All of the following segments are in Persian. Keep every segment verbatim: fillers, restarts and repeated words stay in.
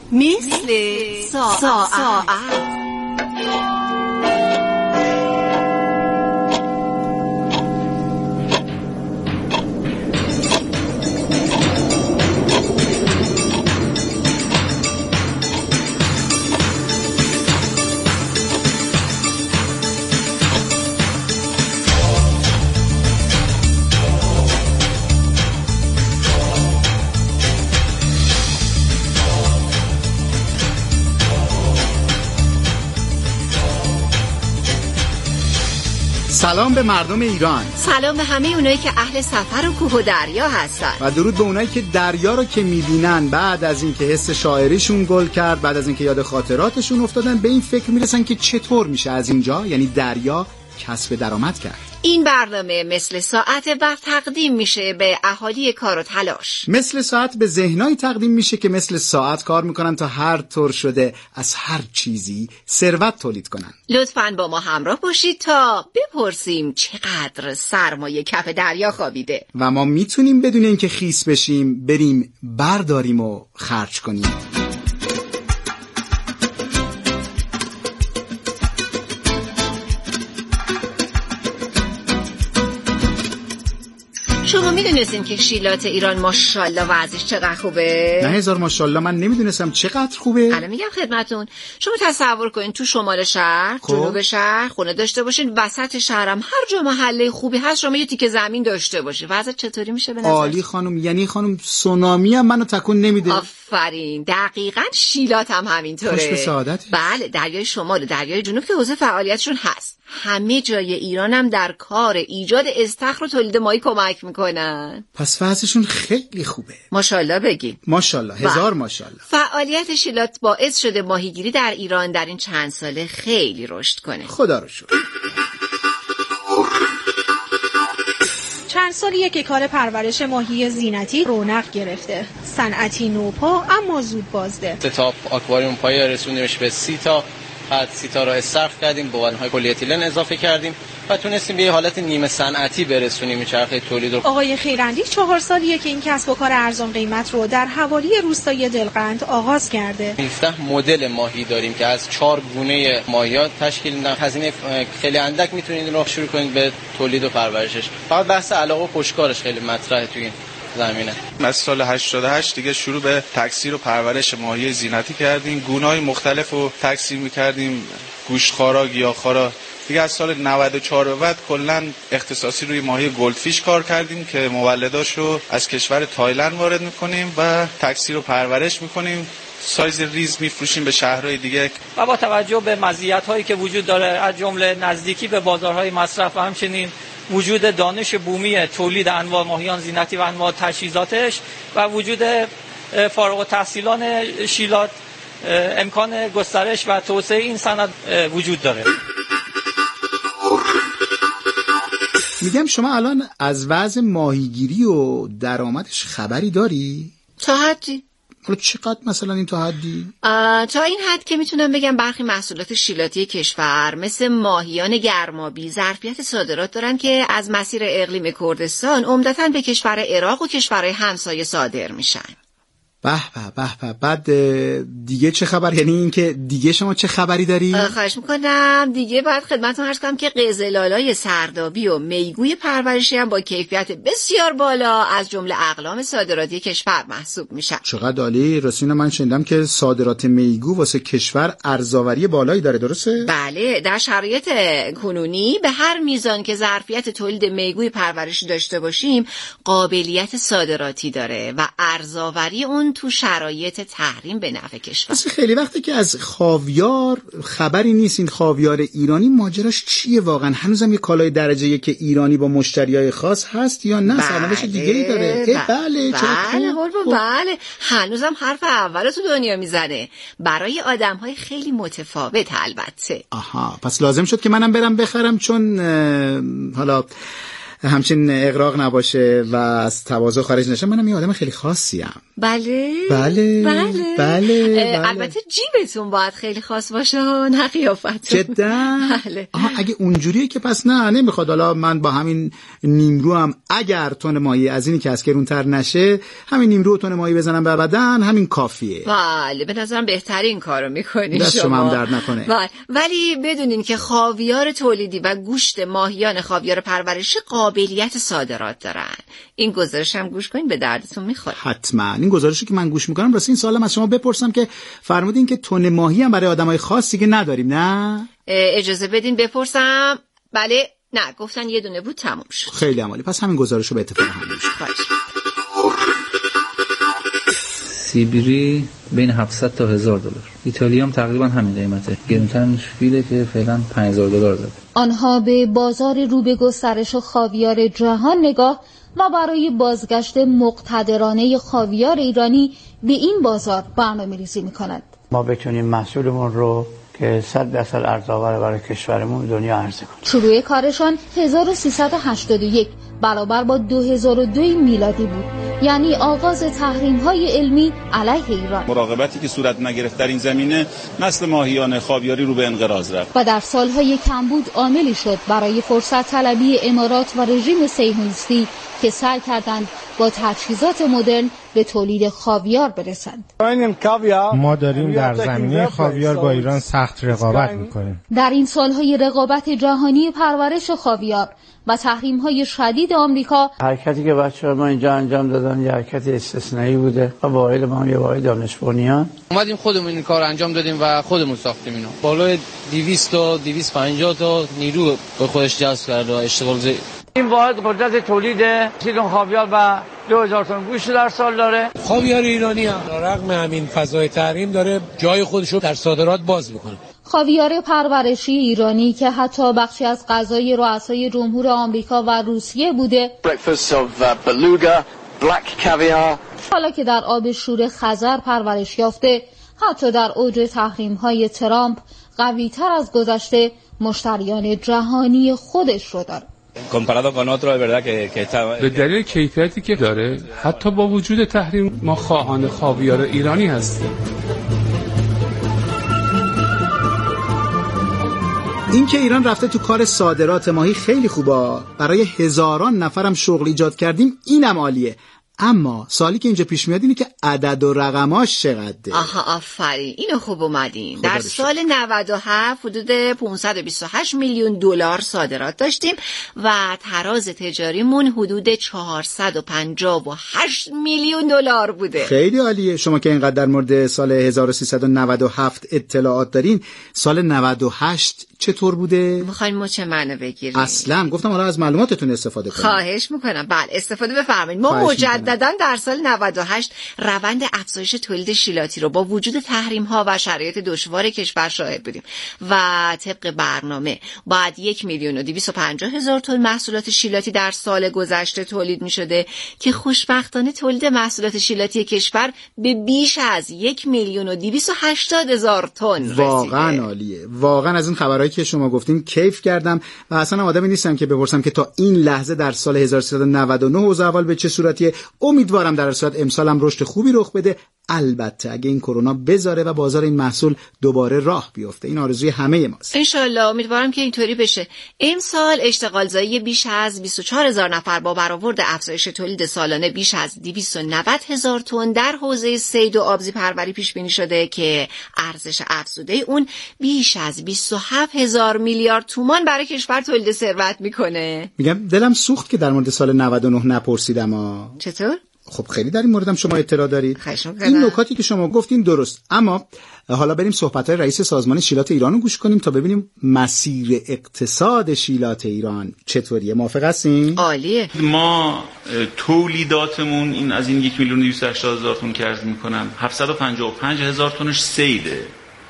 مثل ساعت. سلام به مردم ایران. سلام به همه اونایی که اهل سفر و کوه و دریا هستن. و درود به اونایی که دریا رو که میبینن بعد از اینکه حس شاعریشون گل کرد، بعد از اینکه یاد خاطراتشون افتادن، به این فکر میرسن که چطور میشه از اینجا، یعنی دریا، کسب درآمد کرد. این برنامه مثل ساعت بر تقدیم میشه به اهالی کار و تلاش. مثل ساعت به ذهنایی تقدیم میشه که مثل ساعت کار میکنن تا هر طور شده از هر چیزی ثروت تولید کنن. لطفاً با ما همراه باشید تا بپرسیم چقدر سرمایه کف دریا خوابیده و ما میتونیم بدون اینکه خیس بشیم بریم برداریم و خرج کنیم. شما میدونستین که شیلات ایران ماشاءالله وضعش چقدر خوبه؟ نه هزار ماشاءالله، من نمیدونستم چقدر خوبه. الان میگم خدمتون. شما تصور کنین تو شمال شهر، خب. جنوب شهر خونه داشته باشین، وسط شهرم هر جا محله خوبی هست شما یه تیکه زمین داشته باشین. وضع چطوری میشه به نظر؟ عالی خانم، یعنی خانم سونامی هم منو تکون نمیده. آفرین، دقیقاً شیلات هم همینطوره. خوش به سعادت. بله، دریای شمال و دریای جنوب که حوزه فعالیتشون هست. همه جای ایران هم در کار ایجاد استخر و تولید ماهی کمک میکنن. پس وضعشون خیلی خوبه. ماشاءالله بگیم. ماشاءالله، هزار ماشاءالله. فعالیت شیلات باعث شده ماهیگیری در ایران در این چند ساله خیلی رشد کنه. خدا رو شکر. چند سالیه که کار پرورش ماهی زینتی رونق گرفته. صنعتی نوپا اما زود بازده. سه تا آکواریوم پای رسوندیمش به سی تا، بعد سی تا را استخر کردیم، بوانهای پلی اتیلن اضافه کردیم و تونستیم به یه حالت نیمه صنعتی برسونیم چرخه تولید رو. آقای خیراندی چهار سالیه که این کسب و کار ارزان قیمت رو در حوالی روستای دلقند آغاز کرده. هفده مدل ماهی داریم که از چهار گونه ماهیات تشکیل میدن. هزینه خیلی اندک میتونید این رو شروع کنید به تولید و پرورشش. فقط بحث علاقه و پشتکارش خیلی مطرحه تو این زمینه. از سال هشتاد و هشت دیگه شروع به تکثیر و پرورش ماهی زینتی کردیم. گونه‌های مختلف رو تکثیر می‌کردیم، گوشتخوارا، گیاهخوارا. دیگه از سال نود و چهار به بعد کلاً اختصاصی روی ماهی گلدفیش کار کردیم که مولداشو از کشور تایلند وارد می‌کنیم و تکثیر و پرورش می‌کنیم. سایز ریز میفروشیم به شهرهای دیگه و با توجه به مزیت‌هایی که وجود داره از جمله نزدیکی به بازارهای مصرف و همچنین وجود دانش بومی تولید انواع ماهیان زینتی و انواع تجهیزاتش و وجود فارغ التحصیلان شیلات، امکان گسترش و توسعه این صنعت وجود داره. میگم شما الان از وضع ماهیگیری و درآمدش خبری داری؟ تا حدی. حالا چقدر مثلا این تا حدی؟ تا این حد که میتونم بگم برخی محصولات شیلاتی کشور مثل ماهیان گرمابی ظرفیت صادرات دارن که از مسیر اقلیم کردستان عمدتاً به کشور عراق و کشورهای همسایه صادر میشن. به به به به. بعد دیگه چه خبر؟ یعنی این که دیگه شما چه خبری داری؟ خواهش میکنم. دیگه باید خدمتتون عرض کنم که قزل‌آلای سردابی و میگوی پرورشی هم با کیفیت بسیار بالا از جمله اقلام صادراتی کشور محسوب میشن. چقدر عالی. رسین من شنیدم که صادرات میگو واسه کشور ارزآوری بالایی داره، درسته؟ بله، در شرایط کنونی به هر میزان که ظرفیت تولید میگوی پرورشی داشته باشیم قابلیت صادراتی داره و ارزآوری اون تو شرایط تحریم به نفع کشور. اصلا خیلی وقته که از خاویار خبری نیست. این خاویار ایرانی ماجراش چیه واقعا؟ هنوزم یه کالای درجه یک ایرانی با مشتریای خاص هست یا نه؟ سرنوشت دیگه‌ای داره؟ بله بله بله بله, بله. هنوزم حرف اول تو دنیا میزنه برای آدم‌های خیلی متفاوت البته. آها، پس لازم شد که منم برم بخرم، چون حالا همچین اغراق نباشه و از تواضع خارج نشه. منم یه آدم خیلی خاصیم. بله بله بله, بله, بله. البته جیبتون باید خیلی خاص باشه، نه قیافتون. جدا؟ بله. آها اگه اونجوریه که پس نه نمیخواد. حالا من با همین نیمرو هم اگر تن ماهی از اینی که از گرونتر نشه، همین نیمرو تن ماهی بزنم بر بدن، همین کافیه. بله به نظرم بهترین کارو میکنی دست شما. شما هم درد نکنه. بله. ولی بدونین که خاویار تولیدی و گوشت ماهیان خاویار پرورشی قابلیت صادرات دارن. این گزارش هم گوش کنین، به دردتون میخوره. حتما. این گزارشی که من گوش میکنم راستی این سوالم از شما بپرسم که فرمودین که تن ماهی هم برای آدمای خاصی که نداریم، نه؟ اجازه بدین بپرسم. بله نه گفتن یه دونه بود تموم شد. خیلی عالی. پس همین گزارشو به اتفاق هم میشه. سیبری بین هفتصد تا هزار دلار. ایتالیا هم تقریبا همین قیمته. گرونترش فیله که فعلا پنج هزار دلار زده. آنها به بازار رو به گسترش خاویار جهان نگاه و برای بازگشت مقتدرانه خاویار ایرانی به این بازار برنامه‌ریزی می‌کنند. ما بتونیم محصولمون رو که صد درصد ارزآور برای کشورمون دنیا عرضه کنیم. شروع کارشان هزار و سیصد و هشتاد و یک برابر با دو هزار و دو میلادی بود، یعنی آغاز تحریم‌های علمی علیه ایران. مراقبتی که صورت نگرفت در این زمینه نسل ماهیان خاویاری رو به انقراض رفت و در سالهای کمبود عاملی شد برای فرصت طلبی امارات و رژیم صهیونیستی که سعی کردند با تجهیزات مدرن به تولید خاویار برسند. ما داریم در زمینه خاویار با ایران سخت رقابت میکنیم. در این سالهای رقابت جهانی پرورش خاویار و تحریم‌های شدید آمریکا، حرکتی که بچه‌ها ما اینجا انجام دادن یه حرکت استثنایی بوده و واحد ما هم یه واحد دانش بنیان اومدیم خودمون این کار انجام دادیم و خودمون ساختیم اینو. بالای دویست تا دویست و پنجاه تا نیرو به خودش جذب کرده و اشتغال زی. این واحد قدرت تولید کیلو خاویار و دو هزار تن گوشت در سال داره. خاویار ایرانی هم رغم همین فضای تحریم داره جای خودش رو در صادرات باز میکنه. خاویار پرورشی ایرانی که حتی بخشی از غذای رؤسای جمهور آمریکا و روسیه بوده، حالا که در آب شور خزر پرورش یافته، حتی در اوج تحریم‌های ترامپ قوی‌تر از گذشته مشتریان جهانی خودش رو داره. به دلیل کیفیتی که داره، حتی با وجود تحریم ما خواهان خاویار ایرانی هستیم. این که ایران رفته تو کار صادرات ماهی خیلی خوبه، برای هزاران نفرم شغل ایجاد کردیم، اینم عالیه. اما سوالی که اینجا پیش میاد اینه که عدد و رقماش چقدره؟ آها آفرین، اینو خوب اومدین. در سال نود و هفت حدود پانصد و بیست و هشت میلیون دلار صادرات داشتیم و تراز تجاریمون حدود چهارصد و پنجاه و هشت میلیون دلار بوده. خیلی عالیه. شما که اینقدر در مورد سال هزار و سیصد و نود و هفت اطلاعات دارین، سال نود و هشت چطور بوده؟ میخواین مچ منو بگیرین؟ اصلا گفتم حالا از معلوماتتون استفاده کنیم. خواهش میکنم. بله استفاده بفرمایید. ما مجددا در سال نود و هشت روند افزایش تولید شیلاتی رو با وجود تحریم ها و شرایط دشوار کشور شاهد بودیم و طبق برنامه باید یک میلیون و دویست و پنجاه هزار تن محصولات شیلاتی در سال گذشته تولید میشده که خوشبختانه تولید محصولات شیلاتی کشور به بیش از یک میلیون و دویست و هشتاد هزار تن رسیده. واقعا عالیه. واقعا از این خبرهایی که شما گفتین کیف کردم و اصلا آدمی نیستم که بپرسم که تا این لحظه در سال هزار و سیصد و نود و نه اوضاع اول به چه صورتیه. امیدوارم در صورت امسال هم رشد خوبی رخ بده، البته اگه این کرونا بذاره و بازار این محصول دوباره راه بیفته. این آرزوی همه ماست. انشالله. امیدوارم که اینطوری بشه. امسال اشتغال زایی بیش از بیست و چهار هزار نفر با برآورد افزایش تولید سالانه بیش از دویست و نود هزار تن در حوزه صید و آبزی پروری پیش بینی شده که ارزش افزوده اون بیش از بیست و هفت هزار میلیارد تومان برای کشور تولید ثروت میکنه. میگم دلم سوخت که در مورد سال نود و نه نپرسیدم. ها چطور؟ خب خیلی در این موردم شما اطلاع دارید. این نکاتی که شما گفتین درست، اما حالا بریم صحبت‌های رئیس سازمان شیلات ایران رو گوش کنیم تا ببینیم مسیر اقتصاد شیلات ایران چطوریه. موافق هستین؟ عالیه. ما تولیداتمون این از این یک میلیون و دویست و هشتاد هزار تن که عرض می‌کنم، هفتصد و پنجاه و پنج هزار تنش صیده،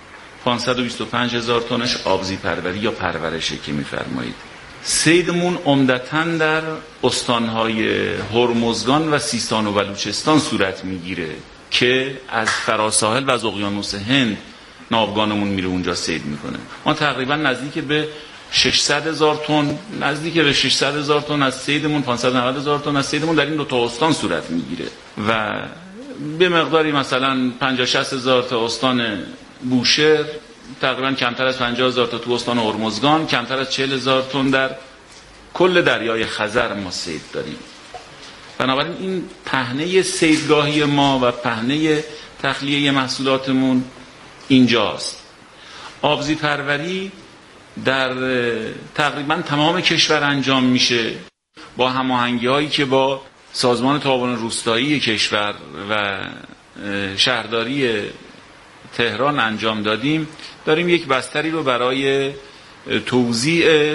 پانصد و بیست و پنج هزار تنش آبزی پروری یا پرورشه که می‌فرمایید. صیدمون عمدتاً در استانهای هرمزگان و سیستان و بلوچستان صورت میگیره که از فراساحل و از اقیانوس هند ناوگانمون میره اونجا صید میکنه. ما تقریبا نزدیک به ششصد هزار تن، نزدیک به ششصد هزار تن از صیدمون، پانصد و نود هزار تن از صیدمون در این دو تا استان صورت میگیره و به مقداری مثلا پنجاه شصت هزار تا استان بوشهر، تقریبا کمتر از پنجاه هزار تا تو استان هرمزگان، کمتر از چهل هزار تن در کل دریای خزر ما صید داریم. بنابراین این پهنه صیدگاهی ما و پهنه تخلیه محصولاتمون اینجاست. آبزی پروری در تقریبا تمام کشور انجام میشه با هماهنگی هایی که با سازمان تعاون روستایی کشور و شهرداری تهران انجام دادیم. داریم یک بستری رو برای توزیع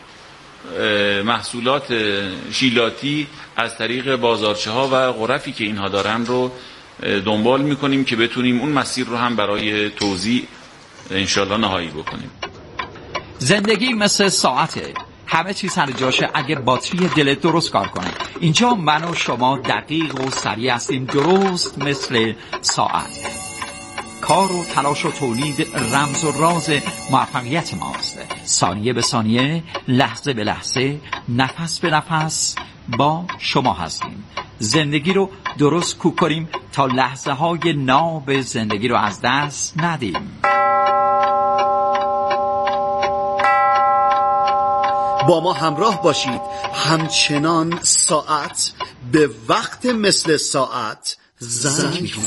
محصولات شیلاتی از طریق بازارچه ها و غرفی که اینها دارن رو دنبال میکنیم که بتونیم اون مسیر رو هم برای توزیع انشالله نهایی بکنیم. زندگی مثل ساعته، همه چیز سر جاشه اگه باتری دلت درست کار کنه. اینجا من و شما دقیق و سریع هستیم، درست مثل ساعت. کار و تلاش و تولید رمز و راز موفقیت ماست. ثانیه به ثانیه، لحظه به لحظه، نفس به نفس با شما هستیم. زندگی رو درست کوک کنیم تا لحظه های ناب زندگی رو از دست ندیم. با ما همراه باشید، همچنان ساعت به وقت مثل ساعت زنگ می‌زنه.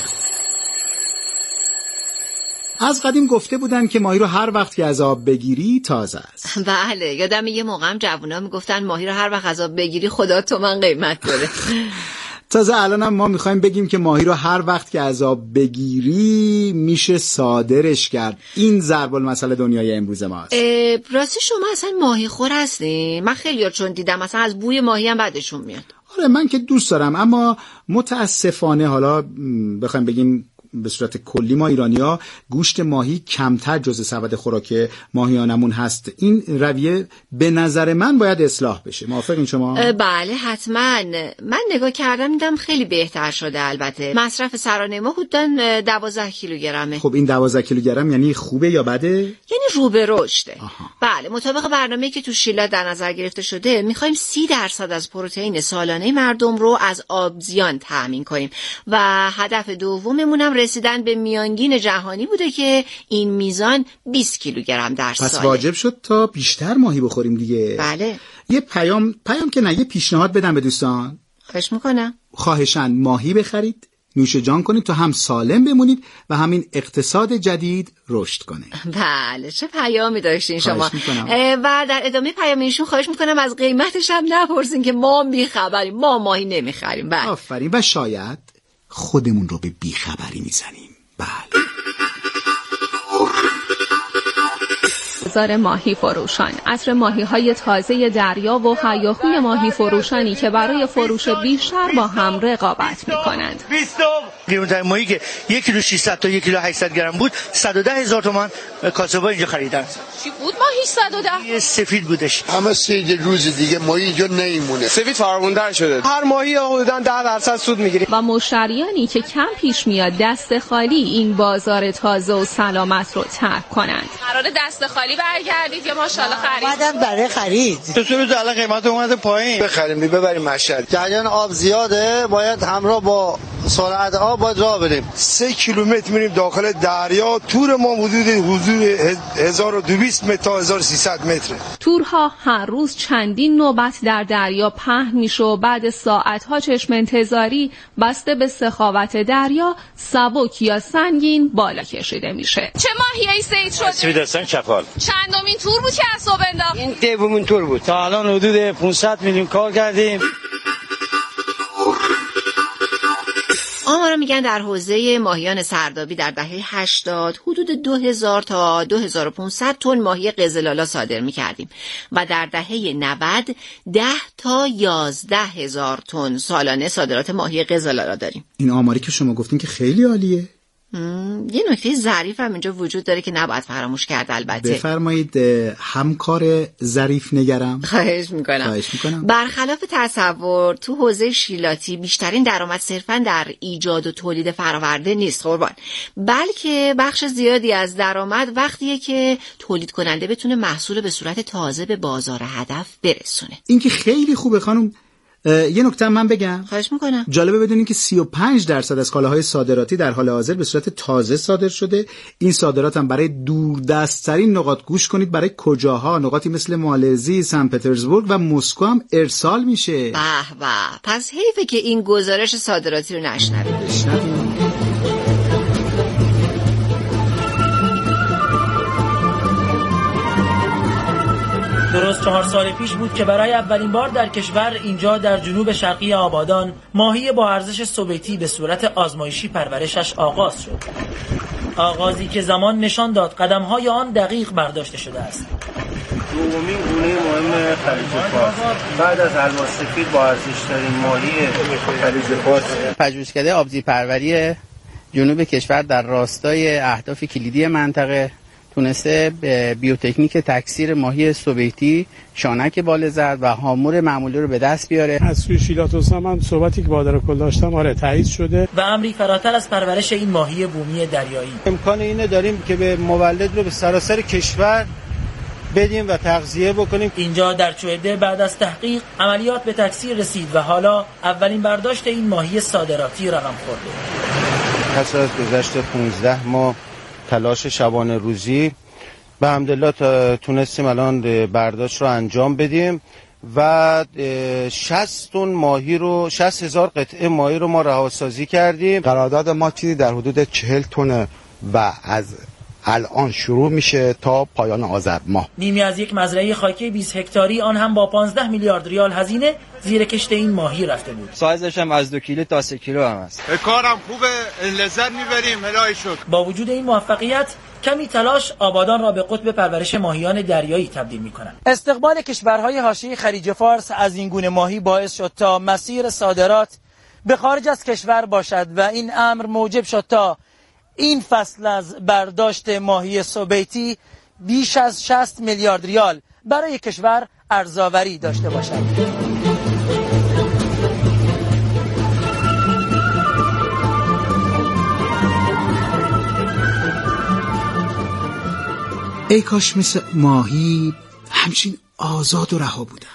از قدیم گفته بودن که ماهی رو هر وقت که از آب بگیری تازه است. بله، یادم یه موقع هم جوونا میگفتن ماهی رو هر وقت از آب بگیری خدا تومن قیمت داره. تازه الان هم ما میخوایم بگیم که ماهی رو هر وقت که از آب بگیری میشه صادرش کرد. این ضرب المثل دنیای امروز ماست. راستی شما اصلا ماهی خور هستین؟ من خیلی چون دیدم مثلا از بوی ماهی هم بدشون میاد. آره من که دوست دارم، اما متاسفانه حالا بخوایم بگیم به صورت کلی ما ایرانی‌ها گوشت ماهی کمتر جزء سبد خوراک ماهیانمون هست. این رویه به نظر من باید اصلاح بشه. موافقین شما؟ بله حتما. من نگاه کردم دیدم خیلی بهتر شده. البته مصرف سرانه ما حدوداً دوازده کیلوگرمه. خب این دوازده کیلوگرم یعنی خوبه یا بده؟ یعنی رو به رشده. بله، مطابق برنامه‌ای که تو شیلا در نظر گرفته شده می‌خوایم سی درصد از پروتئین سالانه مردم رو از آبزیان تامین کنیم و هدف دوممون هم رسیدن به میانگین جهانی بوده که این میزان بیست کیلوگرم در ساله. پس واجب شد تا بیشتر ماهی بخوریم دیگه. بله. یه پیام پیام که نه، یه پیشنهاد بدم به دوستان. خواهش میکنم. خواهشاً ماهی بخرید، نوش جان کنید تا هم سالم بمونید و همین اقتصاد جدید رشد کنه. بله، چه پیامی داشتین شما. و در ادامه پیام ایشون خواهش میکنم از قیمتش هم نپرسین که ما بیخبریم، ما ماهی نمیخریم. بله. آفرین. و شاید خودمون رو به بیخبری میزنیم. بله. بازار ماهی فروشان، عصر ماهی‌های تازه دریا و هیاهوی ماهی فروشانی که برای فروش بیشتر با هم رقابت می‌کنند. قیمت ماهی که یک کیلو ششصد تا یک کیلو هشتصد گرم بود، صد و ده هزار تومان کاسب‌ها اینجا خریدن. چی بود ماهی صد و ده؟ یه سفید بودش. همه سید روز دیگه ماهی اینجا نمیمونه. سفید فرموندار شده. هر ماهی حدوداً ده درصد سود می‌گیری. و مشتریانی که کم پیش میاد دست خالی این بازار تازه و سلامت رو ترک کنند. قرار دست خالی برگردید یا ماشاءالله خرید؟ اومدم برای خرید. تو سر تو الان قیمت اومده پایین. بخریم ببریم مشهد. جریان آب زیاده، باید همراه با سرعت آب باید راه بریم. سه کیلومتر میریم داخل دریا. تور ما حدود حدود هزار و دویست متر تا هزار و سیصد متر. تورها هر روز چندین نوبت در دریا پهن میشه و بعد ساعت‌ها چشم انتظاری بسته به سخاوت دریا سبک یا سنگین بالا کشیده میشه. چه ماهیایی صید شده؟ سویدستان چپال. چندمین تور بود که از صبح انداخت؟ این دومین تور بود. تا الان حدود پانصد میلیون کار کردیم. آمارا میگن در حوزه ماهیان سردابی در دهه هشتاد حدود دو هزار تا دو هزار و پانصد تن ماهی قزلالا صادر میکردیم و در دهه نود ده تا یازده هزار تن سالانه صادرات ماهی قزلالا داریم. این آماری که شما گفتین که خیلی عالیه. یه نکته ظریف هم اینجا وجود داره که نباید فراموش کرد. البته بفرمایید همکار ظریف نگرم. خواهش میکنم. خواهش میکنم. برخلاف تصور تو حوزه شیلاتی بیشترین درآمد صرفا در ایجاد و تولید فراورده نیست قربان، بلکه بخش زیادی از درآمد وقتیه که تولید کننده بتونه محصول به صورت تازه به بازار هدف برسونه. این که خیلی خوبه خانم. یه نکته من بگم. خواهش میکنم. جالبه بدونین که سی و پنج درصد از کالاهای صادراتی در حال حاضر به صورت تازه صادر شده. این صادرات هم برای دوردست‌ترین نقاط، گوش کنید برای کجاها، نقاطی مثل مالزی، سن پترزبورگ و مسکو هم ارسال میشه. به به، پس حیفه که این گزارش صادراتی رو نشنوید. بشنوید. درست چهار سال پیش بود که برای اولین بار در کشور اینجا در جنوب شرقی آبادان ماهی با ارزش سوبیتی به صورت آزمایشی پرورشش آغاز شد. آغازی که زمان نشان داد قدم‌های آن دقیق برداشته شده است. دومین گونه مهم خلیج فارس بعد از الماس سفید با ارزش‌ترین ماهی خلیج فارس. پژوهشکده آبزی پروری جنوب کشور در راستای اهداف کلیدی منطقه تونسته به بیوتکنیک تکثیر ماهی سوبیتی شانک باله زد و هامور معمولی رو به دست بیاره. از سوی شیلاتوس هم صحبتی که با کل داشتم آره تایید شده و امری فراتر از پرورش این ماهی بومی دریایی. امکان اینه داریم که به مولد رو به سراسر کشور بدیم و تغذیه بکنیم. اینجا در چوئده بعد از تحقیق عملیات به تکثیر رسید و حالا اولین برداشت این ماهی صادراتی رقم خورده. پس از گذشت پانزده ماه تلاش شبانه روزی به حمدالله تونستیم الان برداشت رو انجام بدیم و شصت تن ماهی رو شصت هزار قطعه ماهی رو ما رهاسازی کردیم. قرارداد ما چیزی در حدود چهل تن و از الان شروع میشه تا پایان آذر ماه. نیمی از یک مزرعه خاکی بیست هکتاری آن هم با پانزده میلیارد ریال هزینه زیر کشت این ماهی رفته بود. سایزش هم از دو کیلو تا سه کیلو هم است. کارم خوبه، لذت میبریم، الهی شکر. با وجود این موفقیت کمی تلاش آبادان را به قطب پرورش ماهیان دریایی تبدیل میکنند. استقبال کشورهای حاشیه خلیج فارس از این گونه ماهی باعث شد تا مسیر صادرات به خارج از کشور باشد و این امر موجب شد تا این فصل از برداشت ماهی سوبیتی بیش از شصت میلیارد ریال برای کشور ارزآوری داشته باشد. ای کاش مثل ماهی همچین آزاد و رها بودم.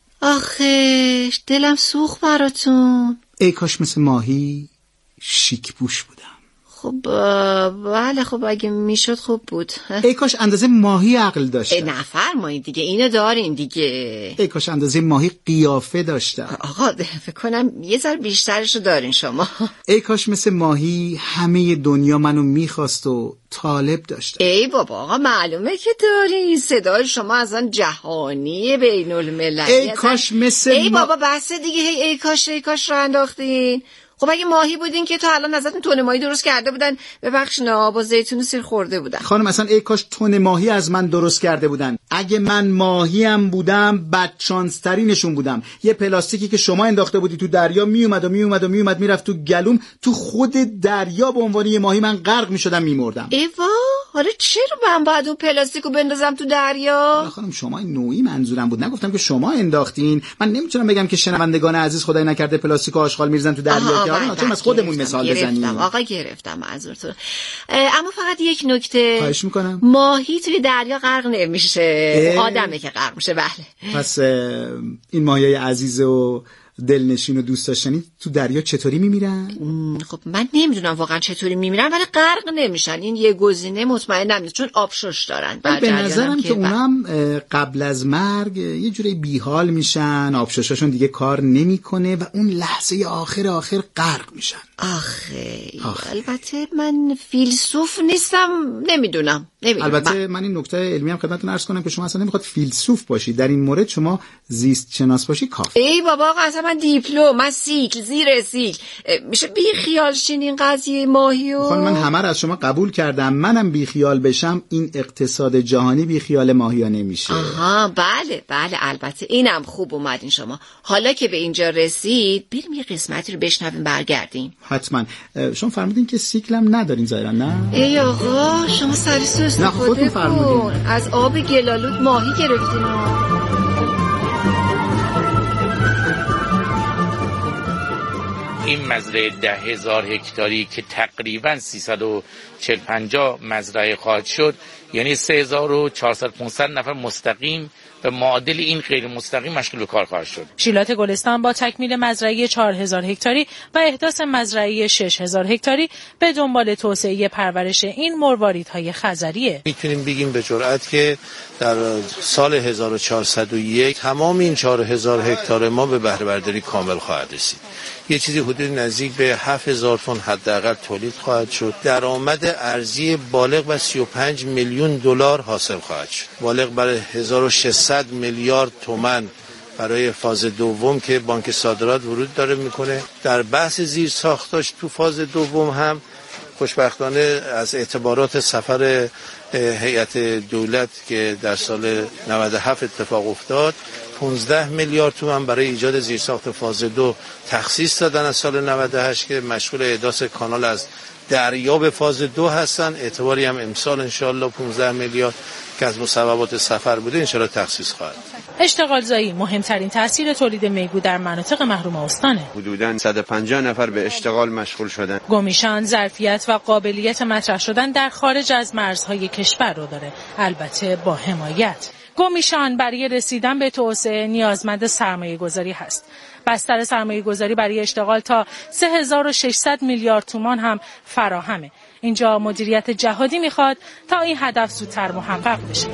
آخه دلم سوخت براتون. ای کاش مثل ماهی شیک پوش بودم. خب بله، خب اگه میشد خوب بود. ای کاش اندازه ماهی عقل داشتم. نفرمایید دیگه، اینو دارین دیگه. ای کاش اندازه ماهی قیافه داشتم. آقا فکر کنم یه ذره بیشترشو دارین شما. ای کاش مثل ماهی همه دنیا منو میخواست و طالب داشتم. ای بابا آقا معلومه که داری، صدای شما از آن جهانی بین المللی. ای کاش مثل ای بابا بس دیگه، هی ای کاش ای کاش رو انداختین. خب اگه ماهی بودین که تا الان ازتون تن ماهی درست کرده بودن، ببخشید با زیتون و سیر خورده بودن. خانم اصلا ای کاش تن ماهی از من درست کرده بودن. اگه من ماهیم بودم بدشانس ترینشون بودم. یه پلاستیکی که شما انداخته بودی تو دریا میومد و میومد و میومد میرفت تو گلوم، تو خود دریا به عنوان یه ماهی من غرق میشدم میمردم. ایوا حالا چرا من باید اون پلاستیکو بندازم تو دریا؟ خانم شما نوعی منظورم بود، نگفتم که شما انداختین. من نمیتونم بگم که شنوندگان عزیز خدای نکرده پلاستیکو آشغال میریزن تو دریا. حالا چون از خودمون مثال بزنیم. آقا گرفتم منظورتون. اما فقط یک نکته. خواهش میکنم. ماهی توی دریا غرق نمیشه، آدمه که غرق میشه. بله. پس این ماهیای عزیز و دلنشین و دوست داشتنی تو دریا چطوری میمیرن؟ خب من نمیدونم واقعا چطوری میمیرن، ولی غرق نمیشن. این یه گزینه مطمئنم نیست چون آبشش دارن. به نظرم که اونم قبل از مرگ یه جوری بیحال میشن، آبششاشون دیگه کار نمیکنه و اون لحظه آخر آخر غرق میشن. آخه البته من فیلسوف نیستم، نمیدونم. البته من این نکته علمی هم خدمتتون عرض کنم که شما اصلا نمیخواد فیلسوف باشی، در این مورد شما زیست شناس باشی کافی. ای بابا اصلا من دیپلم، من سیکل، زیر سیکل. میشه بی خیال شین این قضیه ماهیو؟ خانم من همه رو از شما قبول کردم، منم بی خیال بشم این اقتصاد جهانی بی خیال ماهیا نمیشه. آها بله بله البته اینم خوب اومدین شما. حالا که به اینجا رسید بریم یه قسمتی رو بشنویم برگردیم. حتما. شما فرمودین که سیکلم ندارین ظاهرا نه؟ ای آقا شما سری سو استفاده کن، از آب گلالود ماهی گرفتین. این مزرعه ده هزار هکتاری که تقریباً سیصد و چهل پنجاه مزرعه خواهد شد، یعنی سه هزار و چهارصد پانصد نفر مستقیم و معادل این غیر مستقیم مشغول به کار خواهد شد. شیلات گلستان با تکمیل مزرعه چهار هزار هکتاری و احداث مزرعه شش هزار هکتاری به دنبال توسعه پرورش این مرواریدهای خزریه. میتونیم بگیم به جرئت که در سال هزار و چهارصد و یک تمام این چهار هزار هکتار ما به بهره برداری کامل خواهد رسید. یه چیزی حدود نزدیک به هفت هزار تن حداقل تولید خواهد شد. درآمد ارزی بالغ بر سی و پنج میلیون دلار حاصل خواهد شد. بالغ بر هزار و ششصد میلیارد تومان برای فاز دوم که بانک صادرات ورود داره میکنه. در بحث زیر ساختاش تو فاز دوم هم خوشبختانه از اعتبارات سفر هیئت دولت که در سال نود و هفت اتفاق افتاد پانزده میلیارد تومان برای ایجاد زیرساخت فاز دو تخصیص دادن از سال نود و هشت که مشغول احداث کانال از دریا به فاز دو هستن. اعتباری هم امسال انشالله پانزده میلیارد که از مصوبات سفر بوده انشالله تخصیص خواهد. اشتغال زایی مهمترین تاثیر تولید میگو در مناطق محروم استانه. حدوداً صد و پنجاه نفر به اشتغال مشغول شدن. گمیشان ظرفیت و قابلیت مطرح شدن در خارج از مرزهای کشور رو داره، البته با حمایت. گمیشان برای رسیدن به توسعه نیازمند سرمایه گذاری هست. بستر سرمایه گذاری برای اشتغال تا سه هزار و ششصد میلیارد تومان هم فراهمه. اینجا مدیریت جهادی میخواد تا این هدف زودتر محقق بشه.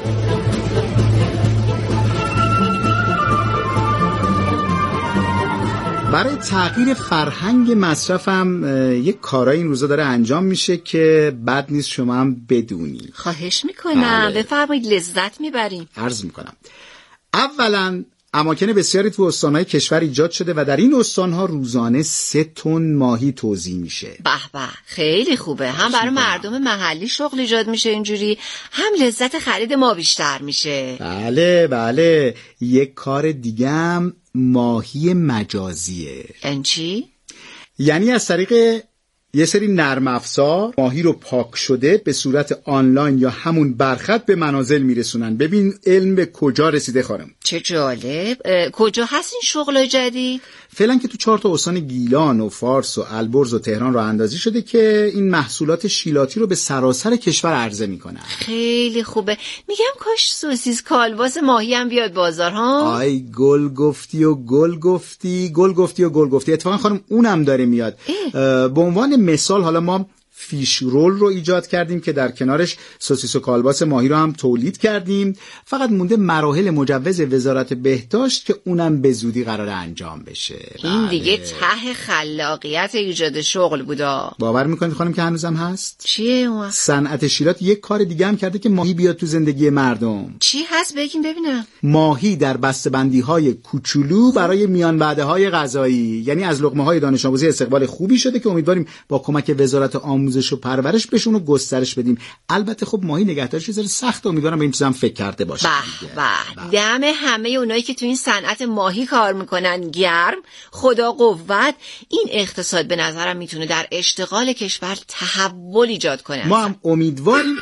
برای تغییر فرهنگ مصرفم یک کارای این روزا داره انجام میشه که بد نیست شما هم بدونی. خواهش میکنم بفرمایید، لذت میبریم. عرض میکنم اولا اماکن بسیاری تو استانهای کشور ایجاد شده و در این استانها روزانه سه تن ماهی توزیع میشه. به به خیلی خوبه، هم برای مردم محلی شغل ایجاد میشه اینجوری، هم لذت خرید ما بیشتر میشه. بله بله. یک کار دیگه هم ماهی مجازیه. این چی؟ یعنی از طریق یه سری نرم افزار ماهی رو پاک شده به صورت آنلاین یا همون برخط به منازل میرسونن. ببین علم به کجا رسیده خانم. چه جالب. کجا هست این شغل جدید؟ فعلا که تو چهار تا استان گیلان و فارس و البرز و تهران راه اندازی شده که این محصولات شیلاتی رو به سراسر کشور عرضه میکنن. خیلی خوبه. میگم کاش سوسیس کالباس ماهی هم بیاد بازار ها. آی گل گفتی و گل گفتی گل گفتی و گل گفتی. اتفاقا خانم اونم داره میاد. به عنوان مثال حالا ما فیش رول رو ایجاد کردیم که در کنارش سوسیس و کالباس ماهی رو هم تولید کردیم. فقط مونده مراحل مجوز وزارت بهداشت که اونم به زودی قراره انجام بشه. این دیگه ته خلاقیت ایجاد شغل بودا. باور میکنید خانم که هنوزم هست؟ چیه اون؟ صنعت شیلات یک کار دیگه هم کرده که ماهی بیاد تو زندگی مردم. چی هست بگین ببینم. ماهی در بسته‌بندی‌های کوچولو برای میان وعده‌های غذایی، یعنی از لقمه‌های دانش آموزی استقبال خوبی شده که امیدواریم با کمک وزارت آموزش و پرورش بهشون رو گسترش بدیم. البته خب ماهی نگهداریش چیز سخت، امیدوارم به این چیزام فکر کرده باشه. به به. دم همه اونایی که تو این صنعت ماهی کار میکنن گرم. خدا قوت. این اقتصاد به نظرم میتونه در اشتغال کشور تحول ایجاد کنه. ما هم امیدواریم.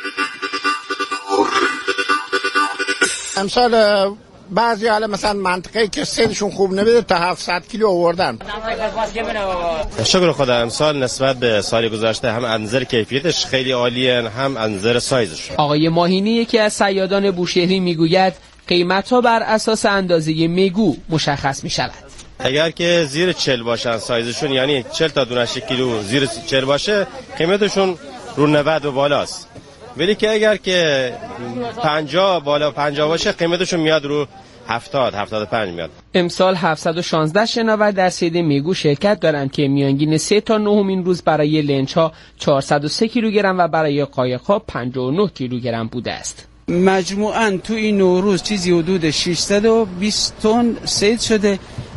امسال بعضی حالا مثلا منطقه‌ای که سیلشون خوب نمیده تا هفتصد کیلو آوردن. شکر خدا امسال نسبت به سال گذشته هم از نظر کیفیتش خیلی عالیه، هم از نظر سایزش. آقای ماهینی یکی از صیادان بوشهری میگوید قیمت‌ها بر اساس اندازه میگو مشخص می‌شود. اگر که زیر چهل باشن سایزشون، یعنی چهل تا دونش کیلو زیر چهل باشه، قیمتشون رو نود و بالاست. ولی که اگر که پنجاه بالا پنجاه باشه قیمتشون میاد رو هفتاد هفتاد و پنج میاد. امسال هفتصد و شانزده شناور در صید میگو شرکت دارند که میانگین سه تا نهم روز برای لنچ‌ها چهارصد و سه کیلوگرم و برای قایق‌ها پنجاه و نه کیلوگرم بوده است. مجموعاً تو این نوروز چیزی حدود ششصد و بیست تن صید شده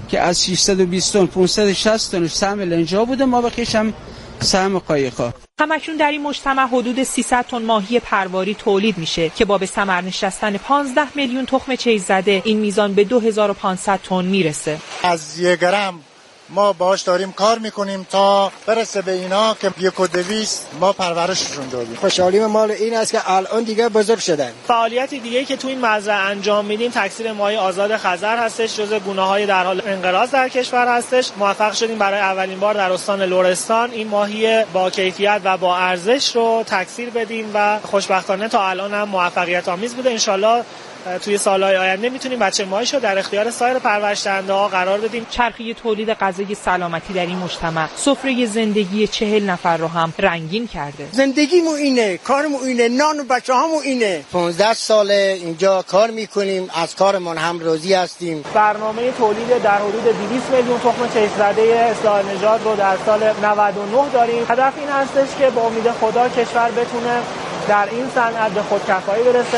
که از ششصد و بیست تن پانصد و شصت تن سهم لنجا بوده، ما بقیش هم سهم قایق‌ها. همکنون در این مجتمع حدود سیصد تن ماهی پرواری تولید میشه که با به ثمر نشستن پانزده میلیون تخم چیز زده این میزان به دو هزار و پانصد تن میرسه. از یک گرم ما باهاش داریم کار میکنیم تا برسه به اینا که یک و دویست ما پرورششون دادیم. خوشحالی مال این است که الان دیگه بزرگ شدن. فعالیت دیگه که تو این مزرعه انجام میدیم تکثیر ماهی آزاد خزر هستش، جزو گونه‌های در حال انقراض در کشور هستش. موفق شدیم برای اولین بار در استان لرستان این ماهی با کیفیت و با ارزش رو تکثیر بدیم و خوشبختانه تا الان هم موفقیت آمیز بوده. انشالله توی سالهای آینده میتونیم بچه ماهیشو در اختیار سایر پرورش‌دهنده‌ها قرار بدیم. چرخه تولید غذای سلامتی در این مجتمع سفره زندگی چهل نفر رو هم رنگین کرده. زندگیمو اینه، کارمو اینه، نان و بچه‌هامو اینه. پانزده ساله اینجا کار میکنیم، از کارمون هم راضی هستیم. برنامه تولید در حدود دویست میلیون تخم چیززده اصلاح نژاد رو در سال نود و نه داریم. هدف این هستش که با امید خدا کشور بتونه در این صنعت به خودکفایی برسه.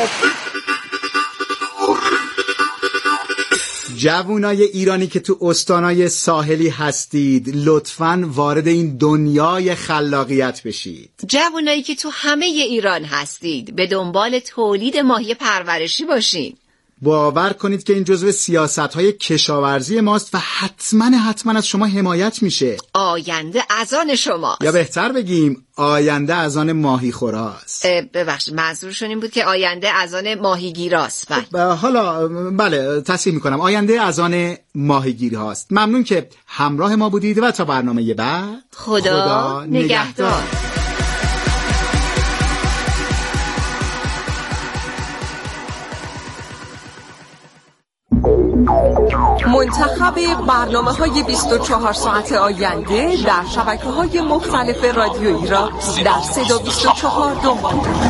جوانای ایرانی که تو استانای ساحلی هستید لطفاً وارد این دنیای خلاقیت بشید. جوانایی که تو همه ایران هستید به دنبال تولید ماهی پرورشی باشین. باور کنید که این جزو سیاست‌های کشاورزی ماست و حتما حتما از شما حمایت میشه. آینده از آن شماست. یا بهتر بگیم آینده از آن ماهی خوراست. ببخشید منظورشون این بود که آینده از آن ماهیگیراست. حالا بله تصحیح میکنم، آینده از آن ماهیگیری هاست. ممنون که همراه ما بودید و تا برنامه بعد خدا, خدا نگهدار. منتخب برنامه‌های بیست و چهار ساعت آینده در شبکه‌های مختلف رادیو ایران در صدا بیست و چهار دنبال.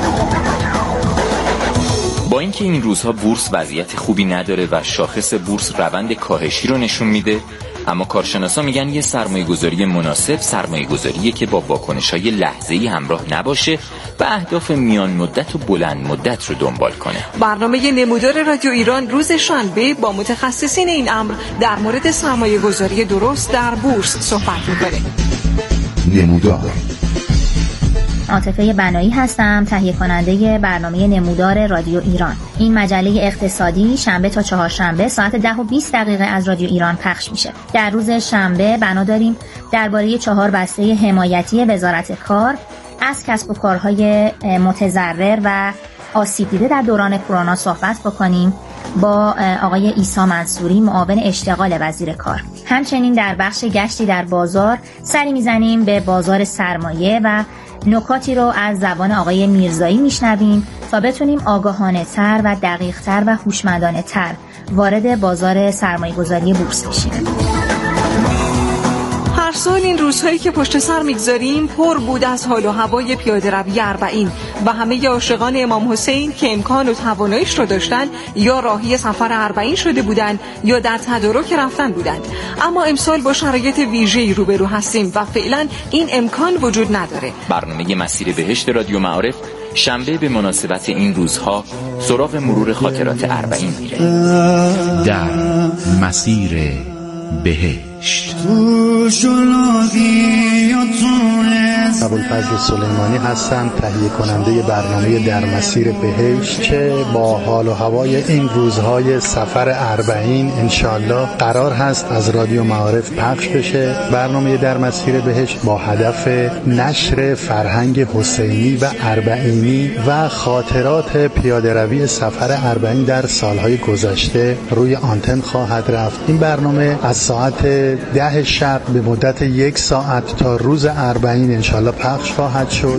با اینکه این روزها بورس وضعیت خوبی نداره و شاخص بورس روند کاهشی رو نشون میده، اما کارشناسا میگن یه سرمایه‌گذاری مناسب سرمایه‌گذاریه که با واکنش‌های لحظه‌ای همراه نباشه و اهداف میان مدت و بلند مدت رو دنبال کنه. برنامه نمودار رادیو ایران روز شنبه با متخصصین این امر در مورد سرمایه‌گذاری درست در بورس صحبت می‌کنه. نمودار. عاطفه بنایی هستم، تهیه کننده برنامه نمودار رادیو ایران. این مجله اقتصادی شنبه تا چهارشنبه ساعت ده و بیست دقیقه از رادیو ایران پخش میشه. در روز شنبه بنا داریم درباره چهار بسته حمایتی وزارت کار از کسب و کارهای متضرر و آسیب دیده در دوران کرونا صحبت بکنیم با آقای عیسی منصوری، معاون اشتغال وزیر کار. همچنین در بخش گشتی در بازار سری میزنیم به بازار سرمایه و نکاتی رو از زبان آقای میرزایی میشنویم تا بتونیم آگاهانه تر و دقیق تر و هوشمندانه تر وارد بازار سرمایه‌گذاری بورس بشیم. هر سال این روزهایی که پشت سر میگذاریم پر بود از حال و هوای پیاده روی اربعین و همه عاشقان امام حسین که امکان و تواناییش رو داشتن یا راهی سفر اربعین شده بودند یا در تدارک رفتن بودند. اما امسال با شرایط ویژه‌ای روبرو هستیم و فعلا این امکان وجود نداره. برنامه مسیر بهشت رادیو معارف شنبه به مناسبت این روزها سراغ مرور خاطرات اربعین میره. در مسیر بهشت. ابوالفضل سلیمانی هستم، تهیه کننده برنامه در مسیر بهشت که با حال و هوای این روزهای سفر اربعین انشالله قرار هست از رادیو معارف پخش بشه. برنامه در مسیر بهشت با هدف نشر فرهنگ حسینی و اربعینی و خاطرات پیاده روی سفر اربعین در سالهای گذشته روی آنتن خواهد رفت. این برنامه از ساعت ده شب به مدت یک ساعت تا روز اربعین انشالله پخش خواهد شد.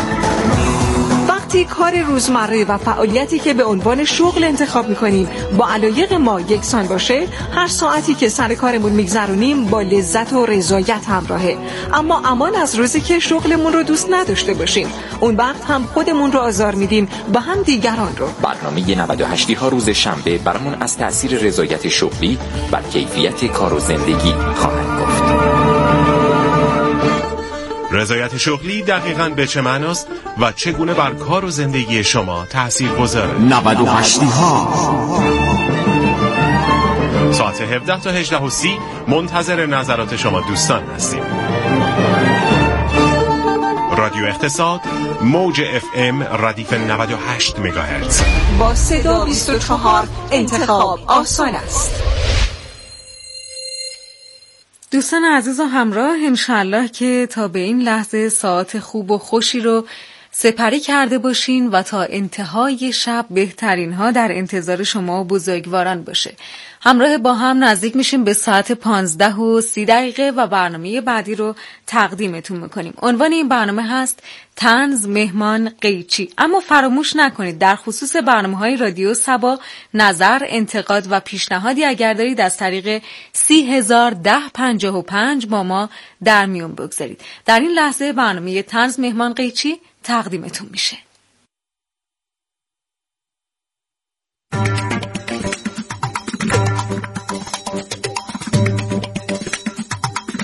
وقتی کار روزمره و فعالیتی که به عنوان شغل انتخاب میکنیم با علایق ما یکسان باشه، هر ساعتی که سر کارمون میگذرونیم با لذت و رضایت همراهه. اما امان از روزی که شغلمون رو دوست نداشته باشیم، اون وقت هم خودمون رو آزار میدیم و هم دیگران رو. برنامه نود و هشت ها روز شنبه برامون از تأثیر رضایت شغلی بر کیفیت کار و زندگی خواهد گفت. رضایت شغلی دقیقاً به چه معناست و چگونه بر کار و زندگی شما تأثیر گذاره؟ نود و هشت ها ساعت هفده تا هجده و سی منتظر نظرات شما دوستان هستیم. رادیو اقتصاد، موج اف ام ردیف نود و هشت مگاهرتز. با صدا بیست و چهار انتخاب آسان است. دوستان عزیز و همراه، انشالله که تا به این لحظه ساعت خوب و خوشی رو سپری کرده باشین و تا انتهای شب بهترین ها در انتظار شما بزرگواران باشه. همراه با هم نزدیک میشیم به ساعت پانزده و سی دقیقه و برنامه بعدی رو تقدیمتون میکنیم. عنوان این برنامه هست طنز مهمان قیچی. اما فراموش نکنید در خصوص برنامه های رادیو صبا نظر، انتقاد و پیشنهادی اگر دارید از طریق سی هزار ده پنجاه و پنج با ما در میون بگذارید. در این لحظه برنامه طنز مهمان قیچی تقدیمتون میشه.